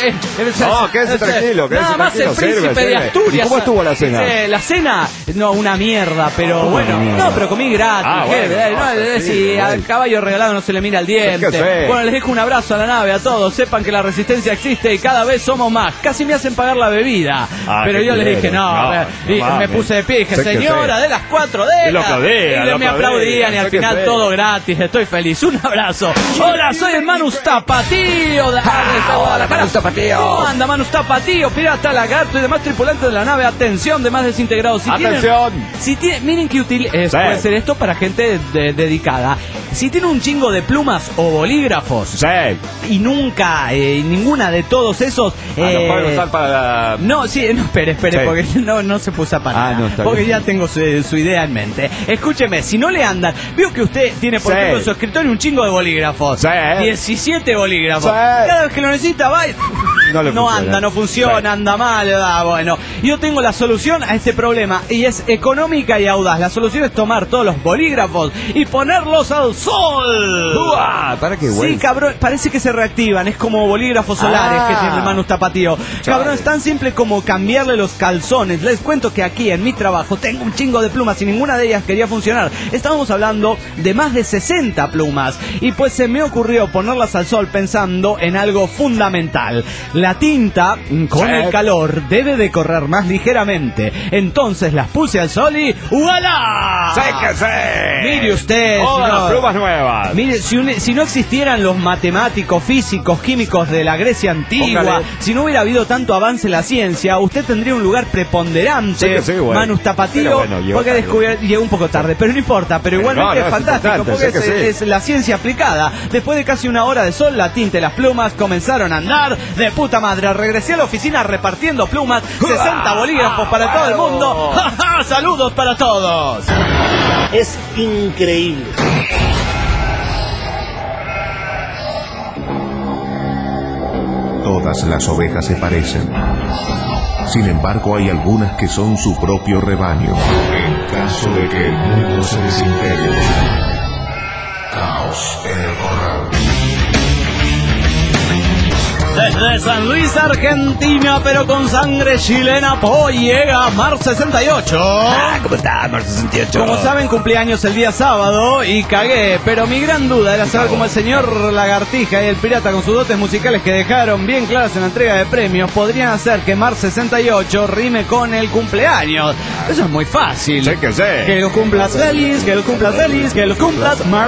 quédese tranquilo, nada más el Príncipe de Asturias. ¿Y cómo estuvo la cena? La cena, no, una mierda, pero bueno, no, pero comí gratis. Si al caballo regalado no se le mira el diente. Bueno, les dejo un abrazo a la nave, a todos. Sepan que la resistencia existe y cada vez somos más. Casi me hacen pagar la bebida, pero yo les dije me puse de pie y dije, Señora de las 4 décadas, y me aplaudían y al final todo gratis. Estoy feliz. Un abrazo. Hola, soy el Manus Tapatío de Guadalajara. ¿Cómo anda Manus Tapatío? Pirata, lagarto y demás tripulantes de la nave. Atención, demás desintegrados. Miren que útil puede ser esto para gente dedicada. Si tiene un chingo de plumas o bolígrafos y nunca ninguna de todos esos lo pueden usar para espere porque no se puso a parar, porque ya tengo su idea en mente. Escúcheme, si no le andan, veo que usted tiene por ejemplo en su escritorio un chingo de bolígrafos, 17 bolígrafos, cada vez que lo necesita va y no funciona, anda mal. Bueno, yo tengo la solución a este problema y es económica y audaz. La solución es tomar todos los bolígrafos y ponerlos al sol. ¿Para qué, güey? Sí, cabrón, parece que se reactivan. Es como bolígrafos solares que tiene el Manus Tapatío. Cabrón, es tan simple como cambiarle los calzones. Les cuento que aquí en mi trabajo tengo un chingo de plumas y ninguna de ellas quería funcionar. Estábamos hablando de más de 60 plumas y pues se me ocurrió ponerlas al sol pensando en algo fundamental. La tinta, con el calor, debe de correr más ligeramente. Entonces las puse al sol y ¡uala! ¡Séquese! Mire usted, las plumas cosas nuevas. Mire, si no existieran los matemáticos, físicos, químicos de la Grecia antigua, Póngale. si no hubiera habido tanto avance en la ciencia, usted tendría un lugar preponderante. Sí que sí, bueno. Manus Tapatío, Pero bueno, llegó un poco tarde, pero no importa, pero igualmente no, es fantástico, importante, porque sí que sí. es la ciencia aplicada. Después de casi una hora de sol, la tinta y las plumas comenzaron a andar de puta madre. Regresé a la oficina repartiendo plumas, 60 bolígrafos para todo el mundo. ¡Ja, ja! ¡Saludos para todos! Es increíble. Todas las ovejas se parecen. Sin embargo, hay algunas que son su propio rebaño. En caso de que el mundo se desintegre. Caos en el corral. Desde San Luis, Argentina, pero con sangre chilena, llega Mar 68. ¿Cómo está, Mar 68? Como saben, cumpleaños el día sábado y cagué, pero mi gran duda era saber cómo el señor Lagartija y el pirata, con sus dotes musicales que dejaron bien claras en la entrega de premios, podrían hacer que Mar 68 rime con el cumpleaños. Eso es muy fácil. Sí que sé. Que lo cumplas feliz, que lo cumplas feliz, que lo cumplas Mar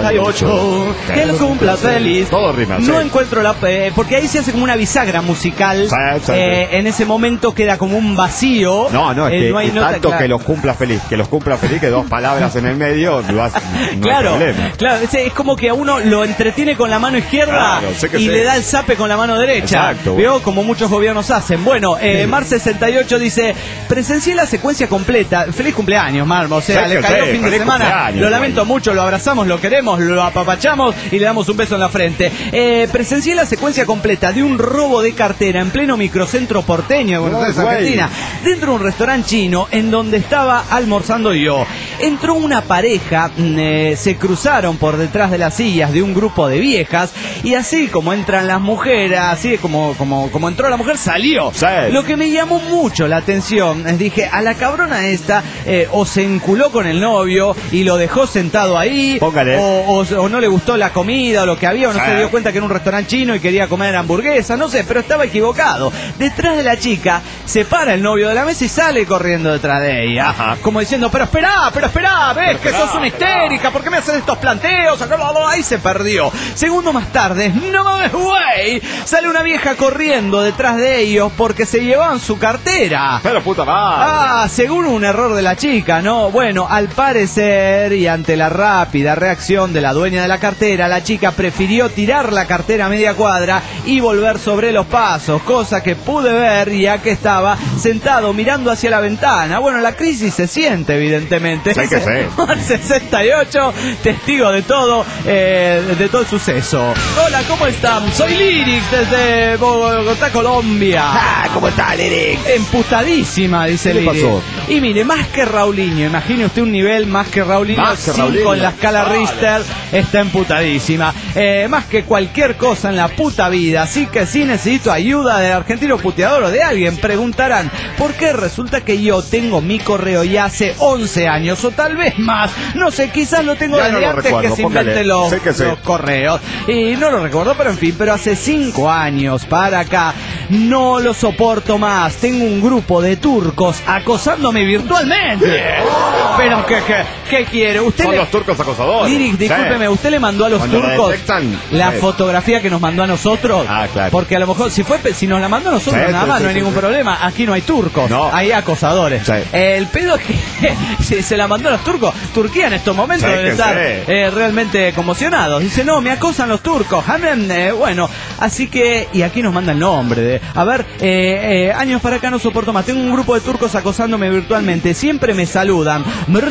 68. Que lo cumplas feliz. Todo rima, No sí. encuentro la... porque ahí se hace como una bisagra musical. Sí. En ese momento queda como un vacío. No, es que no hay es nota, tanto claro. que los cumpla feliz, que dos palabras en el medio, no hay problema. Claro, es como que a uno lo entretiene con la mano izquierda Claro, sé que y sí. le da el zape con la mano derecha. Exacto. Veo como muchos gobiernos hacen. Bueno, Mar 68 dice, presencié la secuencia completa. Feliz cumpleaños, Mar. O sea, Sé le que cayó sí, fin de feliz semana. cumpleaños, Lo lamento güey. mucho, lo abrazamos, lo queremos, lo apapachamos y le damos un beso en la frente. Presencié la secuencia completa de un robo de cartera en pleno microcentro porteño de Buenos Aires, güey. Argentina, dentro de un restaurante chino en donde estaba almorzando yo. Entró una pareja, se cruzaron por detrás de las sillas de un grupo de viejas y así como entran las mujeres, así como entró la mujer, salió. Sí. Lo que me llamó mucho la atención es, dije, a la cabrona esta o se enculó con el novio y lo dejó sentado ahí, Póngale. o no le gustó la comida o lo que había, o no Sí. se dio cuenta que era un restaurante chino y quería comer hamburguesa, no sé, pero estaba equivocado. Detrás de la chica se para el novio de la mesa y sale corriendo detrás de ella. Ajá. Como diciendo, pero espera, ves que sos una histérica, ¿por qué me haces estos planteos? Ahí se perdió. Segundo más tarde, no mames, güey, sale una vieja corriendo detrás de ellos porque se llevaban su cartera. Pero puta madre. Según un error de la chica, ¿no? Bueno, al parecer, y ante la rápida reacción de la dueña de la cartera, la chica prefirió tirar la cartera a media cuadra y volver sobre los pasos, cosa que pude ver ya que estaba sentado mirando hacia la ventana. Bueno, la crisis se siente, evidentemente. Sí que sí. Mar 68, testigo de todo el suceso. Hola, ¿cómo están? Soy Lyrics desde Bogotá, Colombia. ¿Cómo está, Lyrics? Emputadísima, dice ¿Qué le Lyrics. pasó? Y mire, más que Raulinho, imagine usted un nivel más que Raulinho, Más que 5 Raulinho. en la escala Vale. Richter, está emputadísima. Más que cualquier cosa en la puta vida, así que sí necesito ayuda del argentino puteador o de alguien. Preguntarán, ¿por qué resulta que yo tengo mi correo ya hace 11 años o tal vez más? No sé, quizás lo tengo Ya desde no lo antes recuerdo, que se póngale. inventen los, Sé que sí. los correos. Y no lo recuerdo, pero en fin, pero hace 5 años para acá no lo soporto más. Tengo un grupo de turcos acosándome virtualmente. Pero ¿qué quiere? Usted Son le... los turcos acosadores. Lyrics, discúlpeme, Sí. ¿usted le mandó a los Cuando lo turcos detectan, la sí. fotografía que nos mandó a nosotros? Claro. Porque a lo mejor, si nos la mandó a nosotros Sí, nada sí, más, sí, no hay sí, ningún sí. problema. Aquí no hay turcos, No. hay acosadores. Sí. El pedo es que si se la mandó a los turcos. Turquía en estos momentos Sí, debe que estar sí. realmente conmocionados. Dice, no, me acosan los turcos. Bueno, así que, y aquí nos manda el nombre. A ver, años para acá no soporto más. Tengo un grupo de turcos acosándome virtualmente. Siempre me saludan.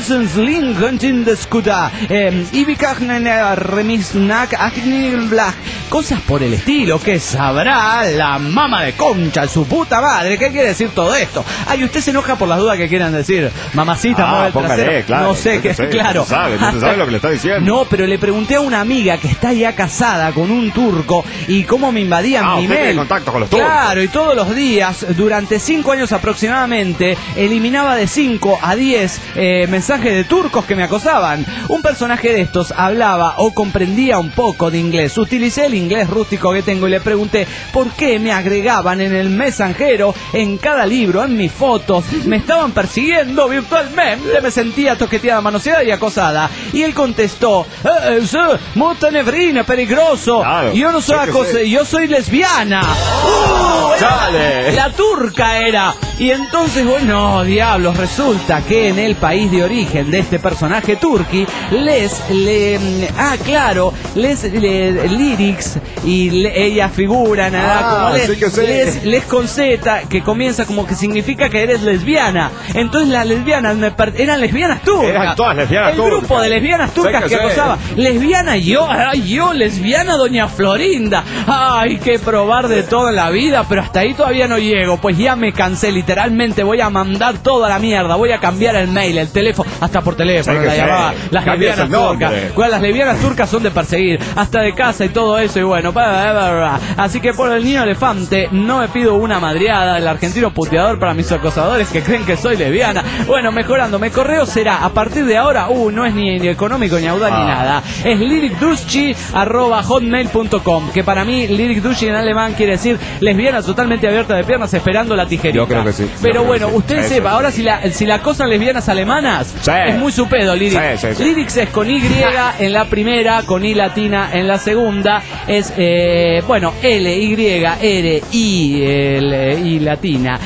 Cosas por el estilo que sabrá la mama de concha, su puta madre. ¿Qué quiere decir todo esto? Ay, usted se enoja por las dudas que quieran decir. Mamacita, mueve el póngale, trasero. claro. No sé, No sé, claro. no se sabe lo que le está diciendo. No, pero le pregunté a una amiga que está ya casada con un turco y cómo me invadían mi usted tiene mail. contacto con los turcos. Claro, y todos los días, durante 5 años aproximadamente, eliminaba de 5 a 10 mensajes de turcos que me acosaban. Un personaje de estos hablaba o comprendía un poco de inglés. Utilicé el inglés rústico que tengo y le pregunté por qué me agregaban en el mensajero, en cada libro, en mis fotos. Me estaban persiguiendo virtualmente, me sentía toqueteada, manoseada y acosada. Y él contestó, muy tenebrina, peligroso. Claro, Yo no soy yo soy lesbiana. La turca era. Y entonces, bueno, diablos, resulta que en el país de origen de este personaje turqui, lyrics, y ellas figuran como les con Z, que comienza como que significa que eres lesbiana. Entonces las lesbianas eran lesbianas turcas. Eran todas lesbianas turcas. El grupo de lesbianas turcas que acosaba. Lesbiana yo, lesbiana doña Florinda. Hay que probar de todo en la vida, pero hasta ahí todavía no llego, pues ya me cansé, literalmente voy a mandar toda la mierda, voy a cambiar el mail, el teléfono, hasta por teléfono la llamaba las lesbianas turcas. Las lesbianas turcas son de perseguir, hasta de casa y todo eso, y bueno, así que por el niño elefante no me pido una madreada del argentino puteador para mis acosadores que creen que soy lesbiana. Bueno, mejorando, mi correo será a partir de ahora, no es ni económico ni audaz ni nada, es lyricduschi@hotmail.com, que para mí lyricduschi en alemán quiere decir lesbiana totalmente abierta de piernas esperando la tijerita. Yo creo que sí. Pero bueno, usted sepa, ahora si la acosan lesbianas alemanas, es muy su pedo, Lyrics. Sí. Lyrics es con Y en la primera, con I latina en la segunda, es, L-Y-R-I latina,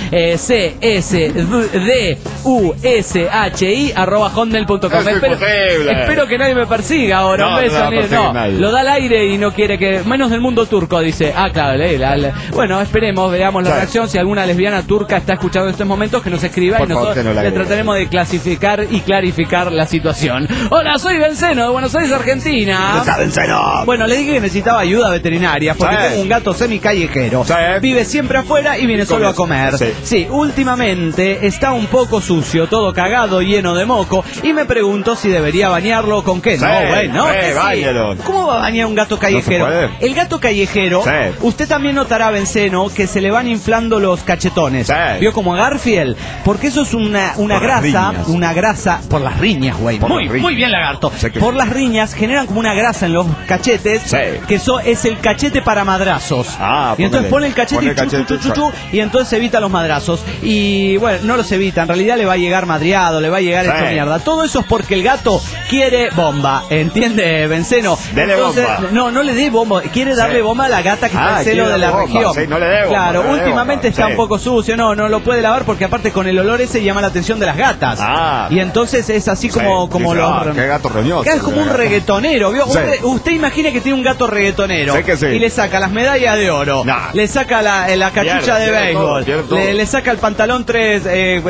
C-S-D-U-S-H-I @hotmail.com. Espero que nadie me persiga ahora. Un beso, lo da al aire y no quiere que, menos del mundo turco, dice. Claro, bueno, esperemos, veamos la reacción. Si alguna lesbiana turca está escuchando en estos momentos, que nos escriba y nosotros le trataremos de clasificar y clarificar la situación. Hola, soy Benceno de Buenos Aires, Argentina. Bueno, le dije que necesitaba ayuda veterinaria porque tengo un gato semicallejero. Vive siempre afuera y viene solo a comer. Sí, últimamente está un poco sucio, todo cagado, lleno de moco, y me pregunto si debería bañarlo con qué. ¿Cómo va a bañar un gato callejero? El gato callejero, usted también notará, Benceno, que se le van inflando los cachetones. ¿Vio como a Garfield? Porque eso es una grasa por las riñas, güey. Muy bien, lagarto. Por las riñas generan como una grasa en los cachetes, que eso es el cachete para madrazos. Y entonces pone el cachete y entonces evita los madrazos. Y bueno, no los evita, en realidad le va a llegar madreado, le va a llegar hecho mierda. Todo eso es porque el gato quiere bomba, ¿entiende, Benceno? Entonces, no le dé bomba, quiere darle bomba a la gata que está en celo de la región. Claro, últimamente está un poco sucio, no lo puede lavar porque aparte con el olor ese llama la atención de las gatas. Y entonces es así como los... qué gato roñoso. Es como un reggaetonero, ¿vio? Usted imagina que tiene un gato reggaetonero y le saca las medallas de oro, le saca la cachucha de béisbol, le saca el pantalón tres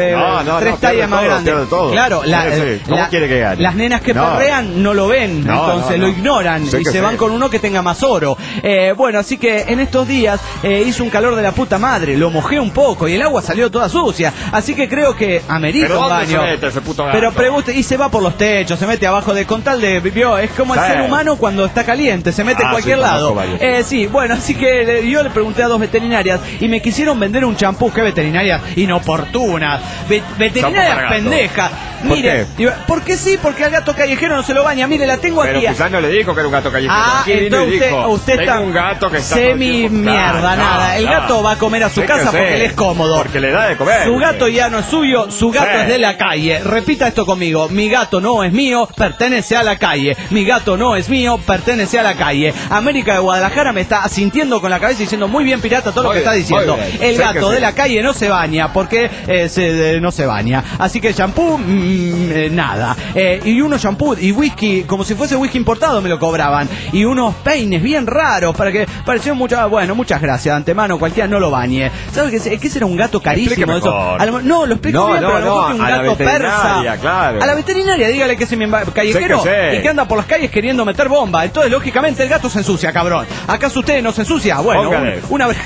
tallas más grandes. Claro, ¿cómo quiere que gane? Las nenas que perrean no lo ven, entonces lo ignoran y se van con uno que tenga más oro. Bueno, así que en estos días hizo un calor de la puta madre, lo mojé un poco y el agua salió toda sucia, así que creo que amerita un baño. Pero pregunte, y se va por los techos, se mete abajo de con tal de vio, es como el ser humano cuando está caliente, se mete en cualquier lado. Bueno, así que yo le pregunté a 2 veterinarias y me quisieron vender un champú. ¿Qué veterinarias inoportunas? Veterinarias pendejas. Mire, porque sí, porque al gato callejero no se lo baña. Mire, la tengo aquí. Pero quizás no le dijo que era un gato callejero. Entonces usted está un gato que está mierda, nada. El gato va a comer a su casa porque le es cómodo. Porque le da de comer. Su gato ya no es suyo, su gato es de la calle. Repita esto conmigo. Mi gato no es mío, pertenece a la calle. Mi gato no es mío, pertenece a la calle. América de Guadalajara me está asintiendo con la cabeza diciendo muy bien, pirata, todo lo que está diciendo. El gato de la calle no se baña porque no se baña. Así que champú, nada. Y unos champú y whisky, como si fuese whisky importado me lo cobraban. Y unos peines bien raros para que parecieron muchas gracias de antemano, cualquiera no lo bañe. ¿Sabes qué será un gato carísimo eso? No, lo explico bien, pero a lo mejor que un gato persa. Claro. A la veterinaria dígale que es callejero y que anda por las calles queriendo meter bomba. Entonces, lógicamente, el gato se ensucia, cabrón. ¿Acaso usted no se ensucia? Bueno, una vez.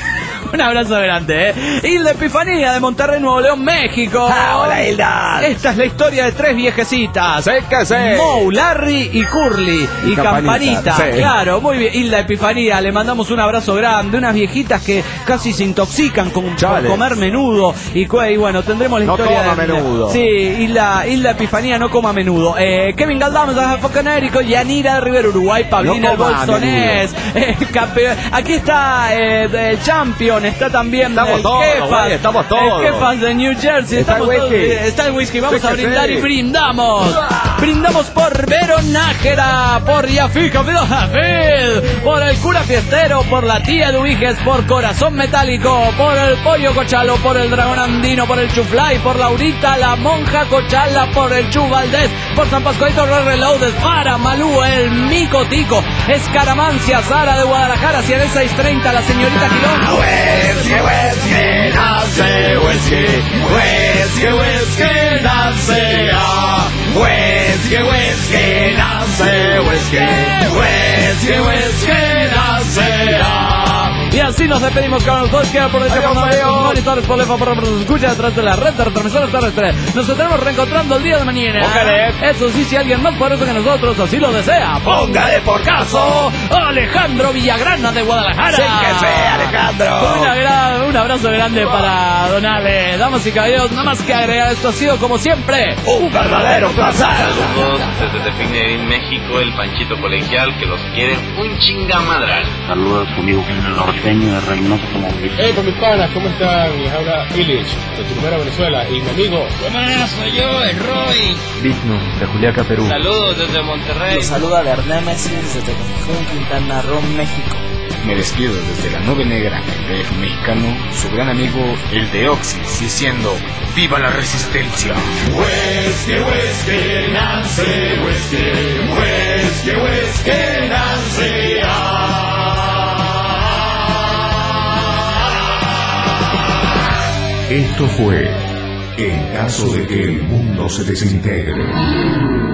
Un abrazo grande, Hilda Epifanía de Monterrey, Nuevo León, México. Hola, Hilda. Esta es la historia de 3 viejecitas. Moe, Larry y Curly. Y Campanita. Sí. Claro, muy bien. Hilda Epifanía, le mandamos un abrazo grande. Unas viejitas que casi se intoxican por comer menudo. Y bueno, tendremos la historia coma menudo. Sí, Hilda Epifanía no coma menudo. Kevin Galdames de Focanérico, Yanira de Rivera, Uruguay, Paulina el Bolsonés. Aquí está el Champion, está también estamos todos, estamos todos. El Kefas de New Jersey, está el whisky. Vamos a brindar y brindamos. Brindamos por Vero Nájera, por Yafica Abdel, por el cura fiestero, por la tía Dubiges, por Corazón Metálico, por el Pollo Cochalo, por el Dragón Andino, por el Chuflay, por Laurita, la Monja Cochala, por el Chu Valdés, por San Pascualito Reloaded, para Malú, el Mico Tico, Escaramancia, Sara de Guadalajara, Ciudad 630, la señorita Quilón. Whisky, nace, whisky, nace, whisky, nace. Y así nos despedimos con los dos que por el monitores por el favor nos escucha a través de la red de retransmisoras terrestre. Nos estaremos reencontrando el día de mañana. Póngale. Eso sí, si alguien más poderoso que nosotros así lo desea, póngale por caso Alejandro Villagrana de Guadalajara. Sí que sí, Alejandro. Un abrazo grande para Don Ale. Damas y caballeros, nada más que agregar, esto ha sido como siempre un verdadero placer. Saludos desde Tepín, México, el Panchito Colegial, que los quiere un chingamadral. Saludos conmigo, el norteño de Reynoso como con mis panas, ¿cómo están? Les habla Illich, de Tucumán, Venezuela, y mi amigo. Buenas, soy yo, el Roy. Vigno, de Juliaca, Perú. Saludos desde Monterrey. Los saluda Bernémesis desde Cancún, Quintana Roo, México. Me despido desde la Nube Negra, el DF mexicano, su gran amigo, el de Oxys, diciendo ¡viva la resistencia! Whisky, whisky, Nancy, whisky, whisky, Nancy. Esto fue En caso de que el mundo se desintegre.